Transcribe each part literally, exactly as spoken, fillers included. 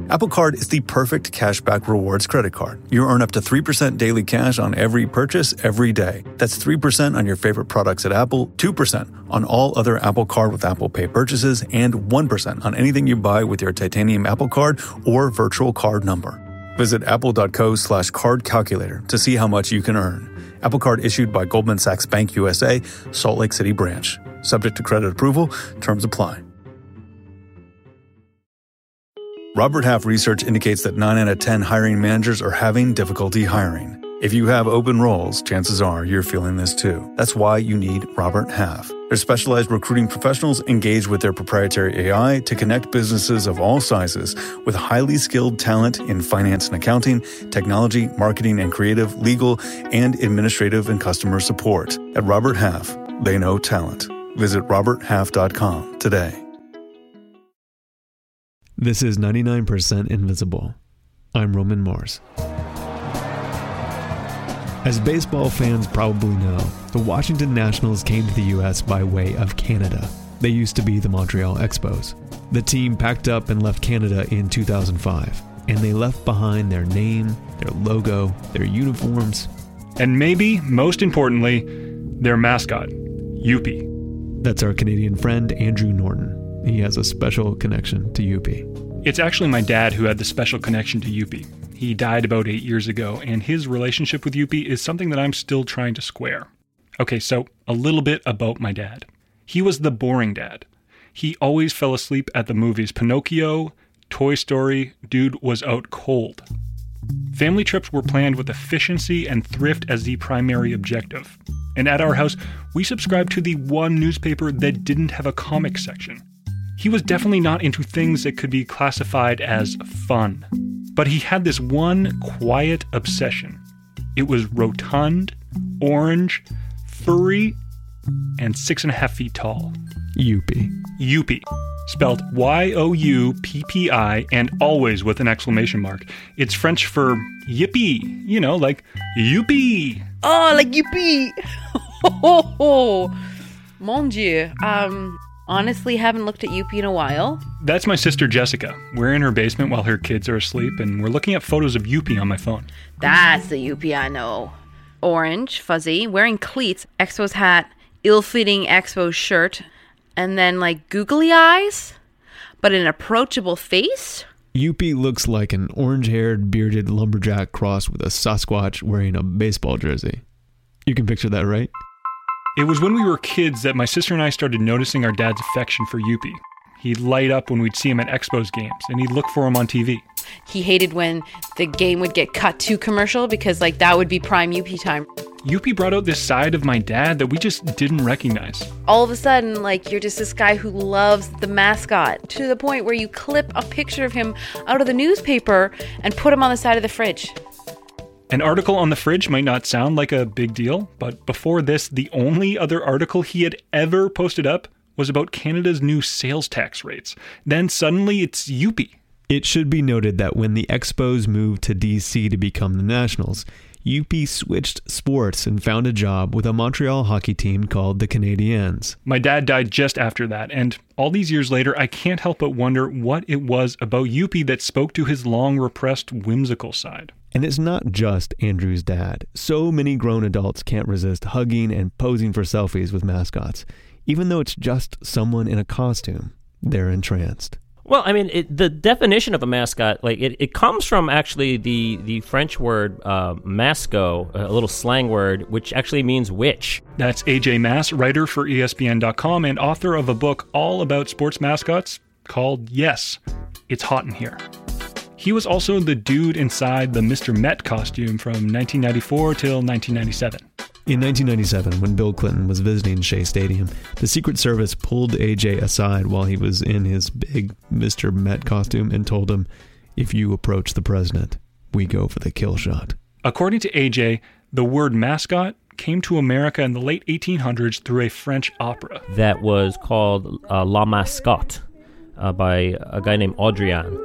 Apple Card is the perfect cashback rewards credit card. You earn up to three percent daily cash on every purchase every day. That's three percent on your favorite products at Apple, two percent on all other Apple Card with Apple Pay purchases, and one percent on anything you buy with your titanium Apple Card or virtual card number. Visit apple.co slash card calculator to see how much you can earn. Apple Card issued by Goldman Sachs Bank U S A, Salt Lake City branch. Subject to credit approval. Terms apply. Robert Half research indicates that nine out of ten hiring managers are having difficulty hiring. If you have open roles, chances are you're feeling this too. That's why you need Robert Half. Their specialized recruiting professionals engage with their proprietary A I to connect businesses of all sizes with highly skilled talent in finance and accounting, technology, marketing and creative, legal, and administrative and customer support. At Robert Half, they know talent. Visit robert half dot com today. This is ninety-nine percent Invisible. I'm Roman Mars. As baseball fans probably know, the Washington Nationals came to the U S by way of Canada. They used to be the Montreal Expos. The team packed up and left Canada in two thousand five, and they left behind their name, their logo, their uniforms, and maybe, most importantly, their mascot, Youppi. That's our Canadian friend, Andrew Norton. He has a special connection to Youppi. It's actually my dad who had the special connection to Youppi. He died about eight years ago, and his relationship with Youppi is something that I'm still trying to square. Okay, so a little bit about my dad. He was the boring dad. He always fell asleep at the movies. Pinocchio, Toy Story, dude was out cold. Family trips were planned with efficiency and thrift as the primary objective. And at our house, we subscribed to the one newspaper that didn't have a comic section. He was definitely not into things that could be classified as fun. But he had this one quiet obsession. It was rotund, orange, furry, and six and a half feet tall. Youppi. Youppi. Spelled Y O U P P I and always with an exclamation mark. It's French for yippee. You know, like youppi. Oh, like yippee. Oh, oh, mon Dieu. Um... Honestly, haven't looked at Youppi in a while. That's my sister Jessica. We're in her basement while her kids are asleep, and we're looking at photos of Youppi on my phone. That's the Youppi I know. Orange, fuzzy, wearing cleats, Expos hat, ill-fitting Expos shirt, and then like googly eyes, but an approachable face. Youppi looks like an orange-haired, bearded lumberjack crossed with a Sasquatch wearing a baseball jersey. You can picture that, right? It was when we were kids that my sister and I started noticing our dad's affection for Youppi. He'd light up when we'd see him at Expos games, and he'd look for him on T V. He hated when the game would get cut to commercial because, like, that would be prime Youppi time. Youppi brought out this side of my dad that we just didn't recognize. All of a sudden, like, you're just this guy who loves the mascot to the point where you clip a picture of him out of the newspaper and put him on the side of the fridge. An article on the fridge might not sound like a big deal, but before this, the only other article he had ever posted up was about Canada's new sales tax rates. Then suddenly it's Youppi. It should be noted that when the Expos moved to D C to become the Nationals, Youppi switched sports and found a job with a Montreal hockey team called the Canadiens. My dad died just after that, and all these years later, I can't help but wonder what it was about Youppi that spoke to his long-repressed whimsical side. And it's not just Andrew's dad. So many grown adults can't resist hugging and posing for selfies with mascots. Even though it's just someone in a costume, they're entranced. Well, I mean, it, the definition of a mascot, like it, it comes from actually the, the French word uh, masco, a little slang word, which actually means witch. That's A J Mass, writer for E S P N dot com and author of a book all about sports mascots called Yes, It's Hot in Here. He was also the dude inside the Mister Met costume from nineteen ninety-four till nineteen ninety-seven. In nineteen ninety-seven, when Bill Clinton was visiting Shea Stadium, the Secret Service pulled A J aside while he was in his big Mister Met costume and told him, "If you approach the president, we go for the kill shot." According to A J, the word mascot came to America in the late eighteen hundreds through a French opera. That was called uh, La Mascotte uh, by a guy named Audrian.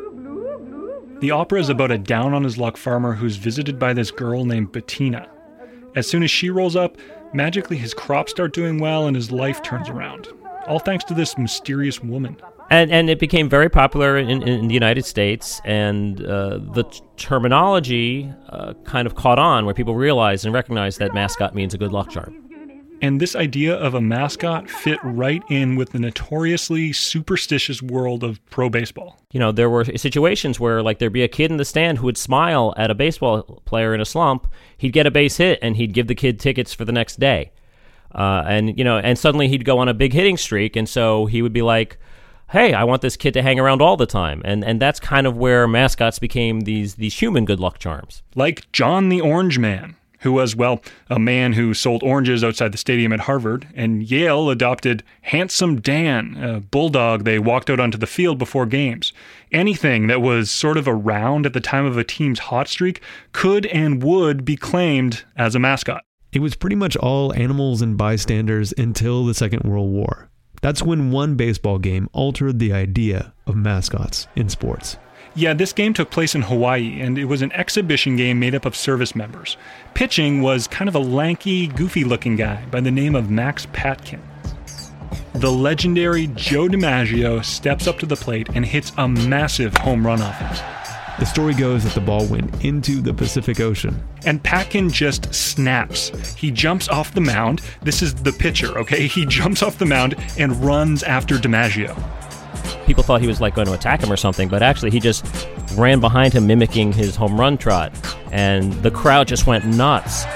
The opera is about a down-on-his-luck farmer who's visited by this girl named Bettina. As soon as she rolls up, magically his crops start doing well and his life turns around. All thanks to this mysterious woman. And and it became very popular in, in the United States, and uh, the t- terminology uh, kind of caught on, where people realized and recognized that mascot means a good luck charm. And this idea of a mascot fit right in with the notoriously superstitious world of pro baseball. You know, there were situations where, like, there'd be a kid in the stand who would smile at a baseball player in a slump. He'd get a base hit, and he'd give the kid tickets for the next day. Uh, and, you know, and suddenly he'd go on a big hitting streak, and so he would be like, hey, I want this kid to hang around all the time. And and that's kind of where mascots became these these human good luck charms. Like John the Orange Man, who was, well, a man who sold oranges outside the stadium at Harvard, and Yale adopted Handsome Dan, a bulldog they walked out onto the field before games. Anything that was sort of around at the time of a team's hot streak could and would be claimed as a mascot. It was pretty much all animals and bystanders until the Second World War. That's when one baseball game altered the idea of mascots in sports. Yeah, this game took place in Hawaii, and it was an exhibition game made up of service members. Pitching was kind of a lanky, goofy-looking guy by the name of Max Patkin. The legendary Joe DiMaggio steps up to the plate and hits a massive home run offense. The story goes that the ball went into the Pacific Ocean. And Patkin just snaps. He jumps off the mound. This is the pitcher, okay? He jumps off the mound and runs after DiMaggio. People thought he was like going to attack him or something, but actually he just ran behind him mimicking his home run trot. And the crowd just went nuts.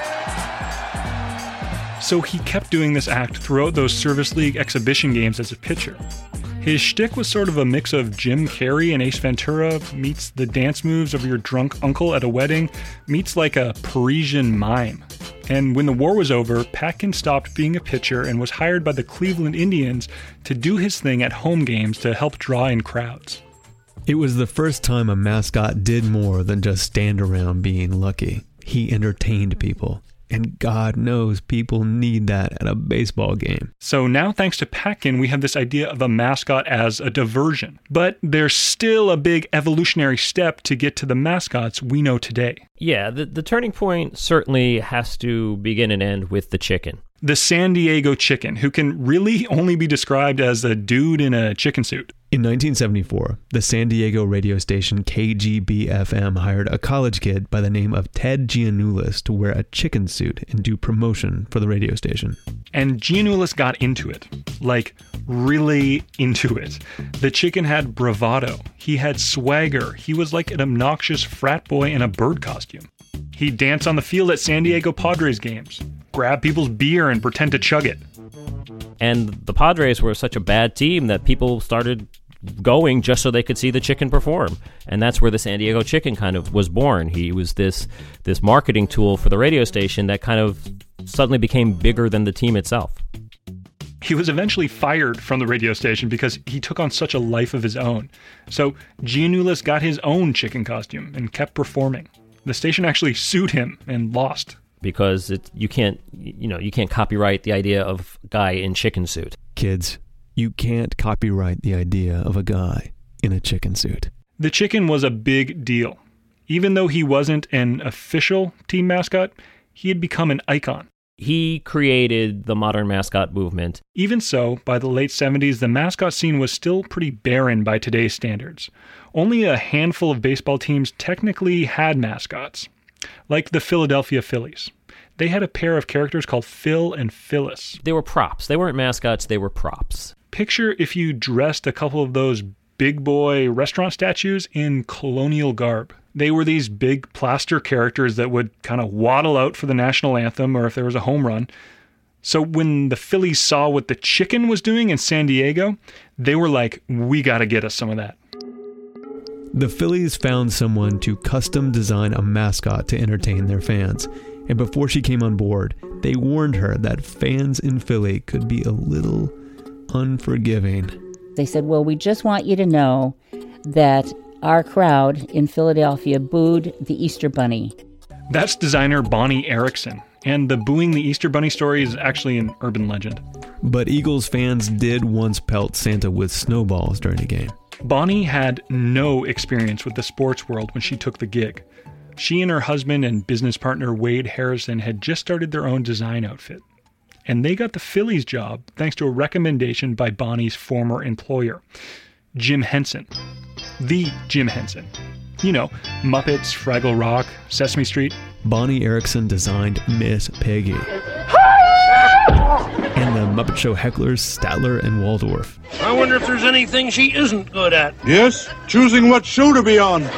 So he kept doing this act throughout those Service League exhibition games as a pitcher. His shtick was sort of a mix of Jim Carrey and Ace Ventura meets the dance moves of your drunk uncle at a wedding, meets like a Parisian mime. And when the war was over, Patkin stopped being a pitcher and was hired by the Cleveland Indians to do his thing at home games to help draw in crowds. It was the first time a mascot did more than just stand around being lucky. He entertained people. And God knows people need that at a baseball game. So now, thanks to Patkin, we have this idea of a mascot as a diversion. But there's still a big evolutionary step to get to the mascots we know today. Yeah, the, the turning point certainly has to begin and end with the chicken. The San Diego Chicken, who can really only be described as a dude in a chicken suit. In nineteen seventy-four, the San Diego radio station K G B F M hired a college kid by the name of Ted Giannoulis to wear a chicken suit and do promotion for the radio station. And Giannoulis got into it. Like, really into it. The chicken had bravado. He had swagger. He was like an obnoxious frat boy in a bird costume. He'd dance on the field at San Diego Padres games, grab people's beer and pretend to chug it. And the Padres were such a bad team that people started going just so they could see the chicken perform. And that's where the San Diego Chicken kind of was born. He was this this marketing tool for the radio station that kind of suddenly became bigger than the team itself. He was eventually fired from the radio station because he took on such a life of his own. So Giannoulis got his own chicken costume and kept performing. The station actually sued him and lost. Because it, you can't, you know, you can't copyright the idea of guy in chicken suit. Kids, you can't copyright the idea of a guy in a chicken suit. The chicken was a big deal. Even though he wasn't an official team mascot, he had become an icon. He created the modern mascot movement. Even so, by the late seventies, the mascot scene was still pretty barren by today's standards. Only a handful of baseball teams technically had mascots. Like the Philadelphia Phillies. They had a pair of characters called Phil and Phyllis. They were props. They weren't mascots, they were props. Picture if you dressed a couple of those big boy restaurant statues in colonial garb. They were these big plaster characters that would kind of waddle out for the national anthem or if there was a home run. So when the Phillies saw what the chicken was doing in San Diego, they were like, we got to get us some of that. The Phillies found someone to custom design a mascot to entertain their fans. And before she came on board, they warned her that fans in Philly could be a little unforgiving. They said, well, we just want you to know that our crowd in Philadelphia booed the Easter Bunny. That's designer Bonnie Erickson. And the booing the Easter Bunny story is actually an urban legend. But Eagles fans did once pelt Santa with snowballs during a game. Bonnie had no experience with the sports world when she took the gig. She and her husband and business partner Wade Harrison had just started their own design outfit. And they got the Phillies job thanks to a recommendation by Bonnie's former employer. Jim Henson. The Jim Henson. You know, Muppets, Fraggle Rock, Sesame Street. Bonnie Erickson designed Miss Piggy. And the Muppet Show hecklers Statler and Waldorf. I wonder if there's anything she isn't good at. Yes, choosing what show to be on.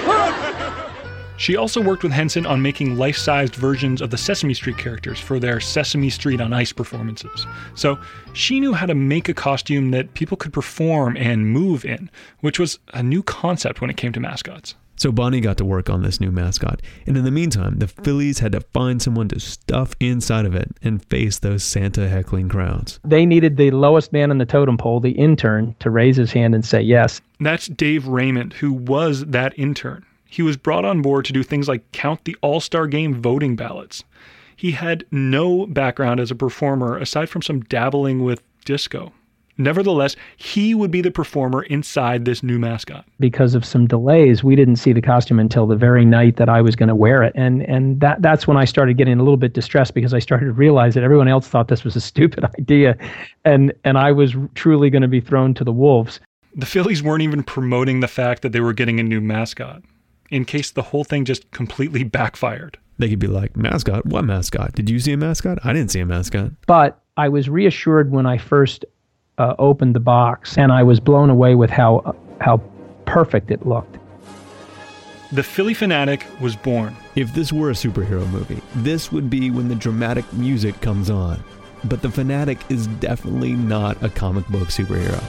She also worked with Henson on making life-sized versions of the Sesame Street characters for their Sesame Street on Ice performances. So she knew how to make a costume that people could perform and move in, which was a new concept when it came to mascots. So Bonnie got to work on this new mascot, and in the meantime, the Phillies had to find someone to stuff inside of it and face those Santa heckling crowds. They needed the lowest man on the totem pole, the intern, to raise his hand and say yes. That's Dave Raymond, who was that intern. He was brought on board to do things like count the All-Star Game voting ballots. He had no background as a performer aside from some dabbling with disco. Nevertheless, he would be the performer inside this new mascot. Because of some delays, we didn't see the costume until the very night that I was going to wear it. And and that that's when I started getting a little bit distressed, because I started to realize that everyone else thought this was a stupid idea. And, and I was truly going to be thrown to the wolves. The Phillies weren't even promoting the fact that they were getting a new mascot, in case the whole thing just completely backfired. They could be like, mascot? What mascot? Did you see a mascot? I didn't see a mascot. But I was reassured when I first uh, opened the box, and I was blown away with how uh, how perfect it looked. The Phillie Phanatic was born. If this were a superhero movie, this would be when the dramatic music comes on. But the Phanatic is definitely not a comic book superhero.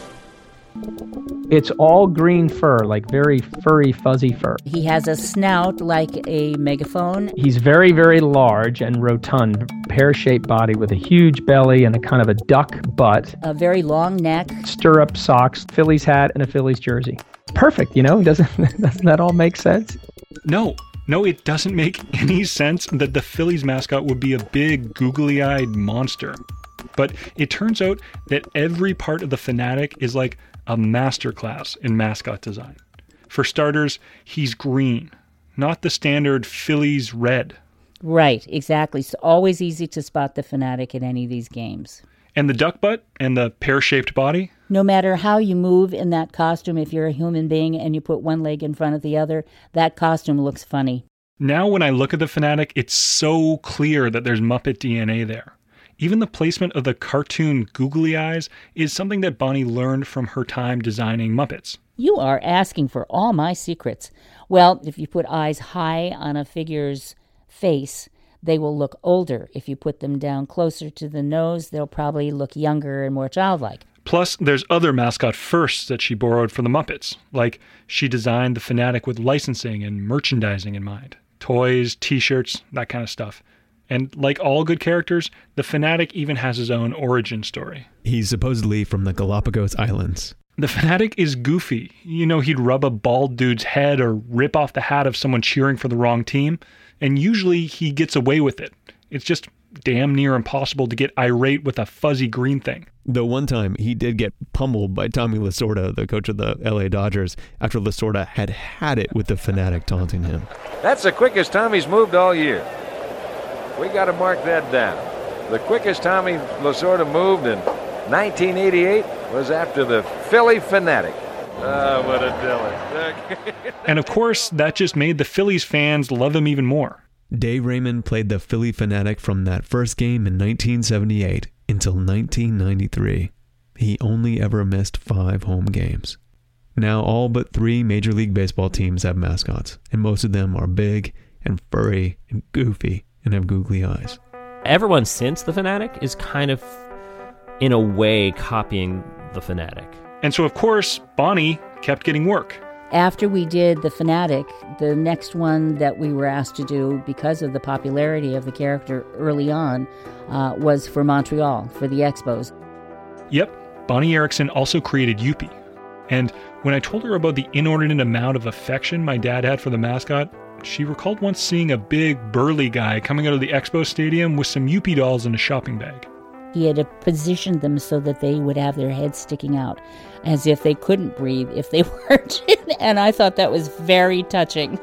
It's all green fur, like very furry, fuzzy fur. He has a snout like a megaphone. He's very, very large and rotund, pear-shaped body with a huge belly and a kind of a duck butt. A very long neck. Stirrup socks, Phillies hat, and a Phillies jersey. Perfect, you know? Doesn't, doesn't that all make sense? No, no, it doesn't make any sense that the Phillies mascot would be a big, googly-eyed monster. But it turns out that every part of the Phanatic is like a masterclass in mascot design. For starters, he's green, not the standard Phillies red. Right, exactly. It's always easy to spot the Phanatic at any of these games. And the duck butt and the pear-shaped body? No matter how you move in that costume, if you're a human being and you put one leg in front of the other, that costume looks funny. Now when I look at the Phanatic, it's so clear that there's Muppet D N A there. Even the placement of the cartoon googly eyes is something that Bonnie learned from her time designing Muppets. You are asking for all my secrets. Well, if you put eyes high on a figure's face, they will look older. If you put them down closer to the nose, they'll probably look younger and more childlike. Plus, there's other mascot firsts that she borrowed from the Muppets, like she designed the Phanatic with licensing and merchandising in mind. Toys, t-shirts, that kind of stuff. And like all good characters, the Phanatic even has his own origin story. He's supposedly from the Galapagos Islands. The Phanatic is goofy. You know, he'd rub a bald dude's head or rip off the hat of someone cheering for the wrong team. And usually he gets away with it. It's just damn near impossible to get irate with a fuzzy green thing. Though one time he did get pummeled by Tommy Lasorda, the coach of the L A Dodgers, after Lasorda had had it with the Phanatic taunting him. That's the quickest Tommy's moved all year. We got to mark that down. The quickest Tommy Lasorda moved in nineteen eighty-eight was after the Phillie Phanatic. Oh, what a dilly. And of course, that just made the Phillies fans love him even more. Dave Raymond played the Phillie Phanatic from that first game in nineteen seventy-eight until nineteen ninety-three. He only ever missed five home games. Now all but three Major League Baseball teams have mascots, and most of them are big and furry and goofy and have googly eyes. Everyone since the Phanatic is kind of, in a way, copying the Phanatic. And so, of course, Bonnie kept getting work. After we did the Phanatic, the next one that we were asked to do, because of the popularity of the character early on, uh, was for Montreal, for the Expos. Yep, Bonnie Erickson also created Youppi. And when I told her about the inordinate amount of affection my dad had for the mascot, she recalled once seeing a big, burly guy coming out of the Expo Stadium with some Youppi dolls in a shopping bag. He had positioned them so that they would have their heads sticking out, as if they couldn't breathe if they weren't. And I thought that was very touching.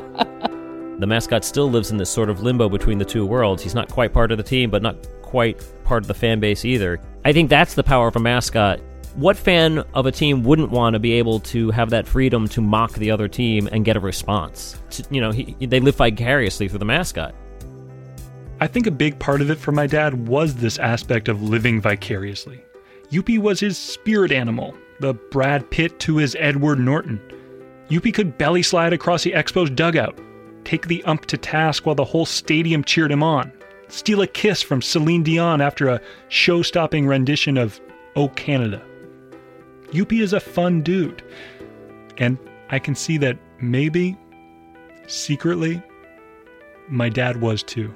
The mascot still lives in this sort of limbo between the two worlds. He's not quite part of the team, but not quite part of the fan base either. I think that's the power of a mascot. What fan of a team wouldn't want to be able to have that freedom to mock the other team and get a response? To, you know, he, they live vicariously through the mascot. I think a big part of it for my dad was this aspect of living vicariously. Youppi was his spirit animal, the Brad Pitt to his Edward Norton. Youppi could belly slide across the Expos dugout, take the ump to task while the whole stadium cheered him on, steal a kiss from Celine Dion after a show-stopping rendition of "Oh Canada." Youppi is a fun dude, and I can see that maybe, secretly, my dad was too.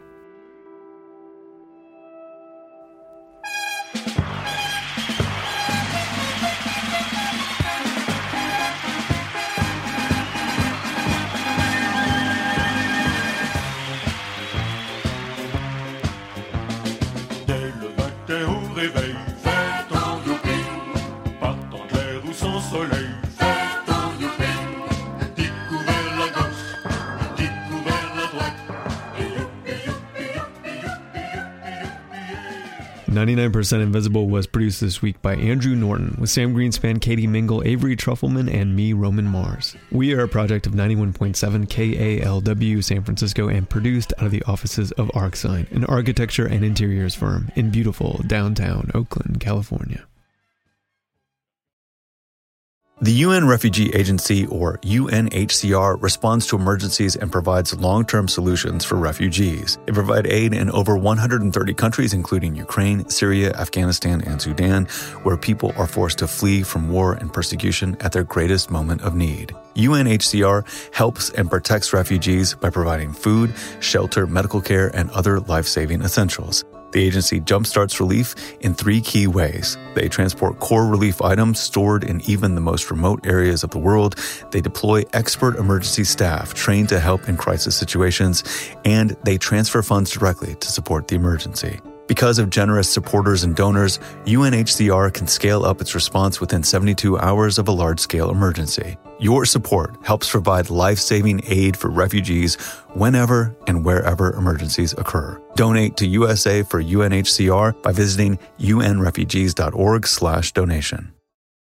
ninety-nine percent Invisible was produced this week by Andrew Norton with Sam Greenspan, Katie Mingle, Avery Trufelman, and me, Roman Mars. We are a project of ninety-one point seven K A L W San Francisco and produced out of the offices of ArcSign, an architecture and interiors firm in beautiful downtown Oakland, California. The U N Refugee Agency, or U N H C R, responds to emergencies and provides long-term solutions for refugees. They provide aid in over one hundred thirty countries, including Ukraine, Syria, Afghanistan, and Sudan, where people are forced to flee from war and persecution at their greatest moment of need. U N H C R helps and protects refugees by providing food, shelter, medical care, and other life-saving essentials. The agency jumpstarts relief in three key ways. They transport core relief items stored in even the most remote areas of the world. They deploy expert emergency staff trained to help in crisis situations. And they transfer funds directly to support the emergency. Because of generous supporters and donors, U N H C R can scale up its response within seventy-two hours of a large-scale emergency. Your support helps provide life-saving aid for refugees whenever and wherever emergencies occur. Donate to U S A for U N H C R by visiting unrefugees.org slash donation.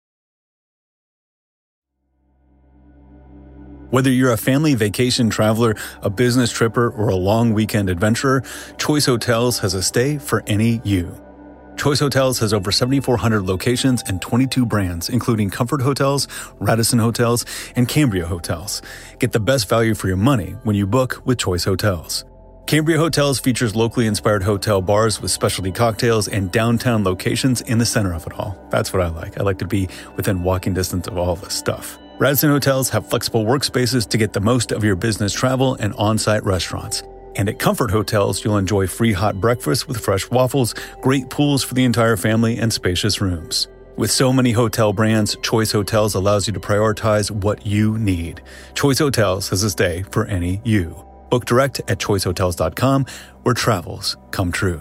Whether you're a family vacation traveler, a business tripper, or a long weekend adventurer, Choice Hotels has a stay for any you. Choice Hotels has over seventy-four hundred locations and twenty-two brands, including Comfort Hotels, Radisson Hotels, and Cambria Hotels. Get the best value for your money when you book with Choice Hotels. Cambria Hotels features locally inspired hotel bars with specialty cocktails and downtown locations in the center of it all. That's what I like. I like to be within walking distance of all this stuff. Radisson Hotels have flexible workspaces to get the most of your business travel and on-site restaurants. And at Comfort Hotels, you'll enjoy free hot breakfast with fresh waffles, great pools for the entire family, and spacious rooms. With so many hotel brands, Choice Hotels allows you to prioritize what you need. Choice Hotels has a stay for any you. Book direct at choice hotels dot com, where travels come true.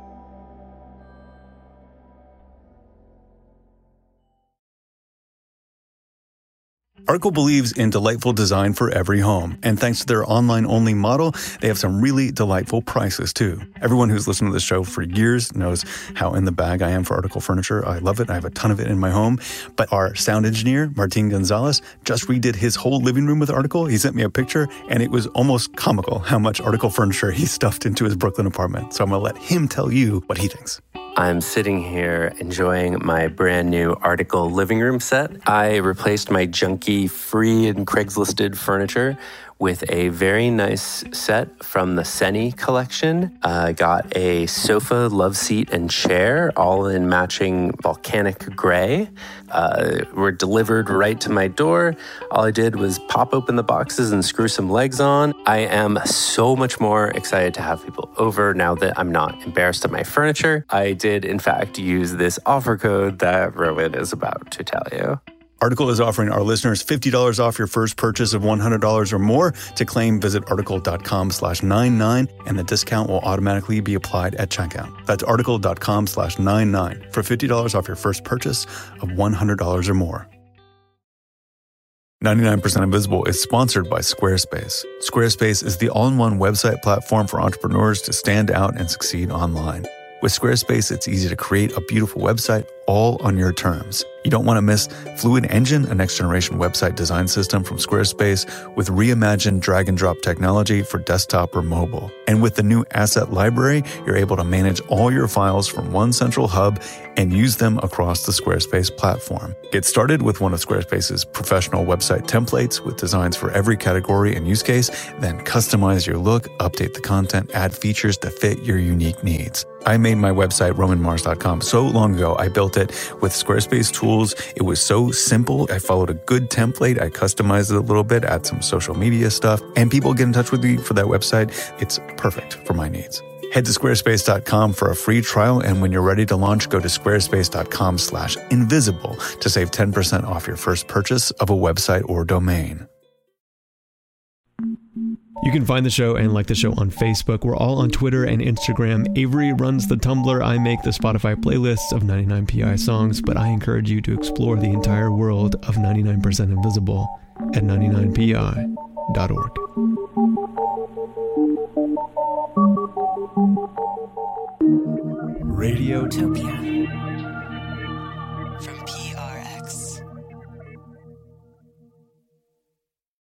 Article believes in delightful design for every home, and thanks to their online-only model, they have some really delightful prices, too. Everyone who's listened to this show for years knows how in the bag I am for Article furniture. I love it. I have a ton of it in my home. But our sound engineer, Martin Gonzalez, just redid his whole living room with Article. He sent me a picture, and it was almost comical how much Article furniture he stuffed into his Brooklyn apartment. So I'm going to let him tell you what he thinks. I'm sitting here enjoying my brand new Article living room set. I replaced my junky free and Craigslisted furniture with a very nice set from the Seni collection. I uh, got a sofa, love seat, and chair, all in matching volcanic gray. Uh, were delivered right to my door. All I did was pop open the boxes and screw some legs on. I am so much more excited to have people over now that I'm not embarrassed of my furniture. I did, in fact, use this offer code that Rowan is about to tell you. Article is offering our listeners fifty dollars off your first purchase of one hundred dollars or more. To claim, visit article.com slash 99, and the discount will automatically be applied at checkout. That's article.com slash 99 for fifty dollars off your first purchase of one hundred dollars or more. ninety-nine percent Invisible is sponsored by Squarespace. Squarespace is the all-in-one website platform for entrepreneurs to stand out and succeed online. With Squarespace, it's easy to create a beautiful website all on your terms. You don't want to miss Fluid Engine, a next-generation website design system from Squarespace with reimagined drag-and-drop technology for desktop or mobile. And with the new Asset Library, you're able to manage all your files from one central hub and use them across the Squarespace platform. Get started with one of Squarespace's professional website templates with designs for every category and use case, then customize your look, update the content, add features to fit your unique needs. I made my website, roman mars dot com, so long ago. I built it with Squarespace tools. It was so simple. I followed a good template. I customized it a little bit, add some social media stuff, and people get in touch with me for that website. It's perfect for my needs. Head to squarespace dot com for a free trial, and when you're ready to launch, go to squarespace dot com slash invisible to save ten percent off your first purchase of a website or domain. You can find the show and like the show on Facebook. We're all on Twitter and Instagram. Avery runs the Tumblr. I make the Spotify playlists of ninety-nine P I songs, but I encourage you to explore the entire world of ninety-nine percent Invisible at ninety-nine P I dot org. Radiotopia.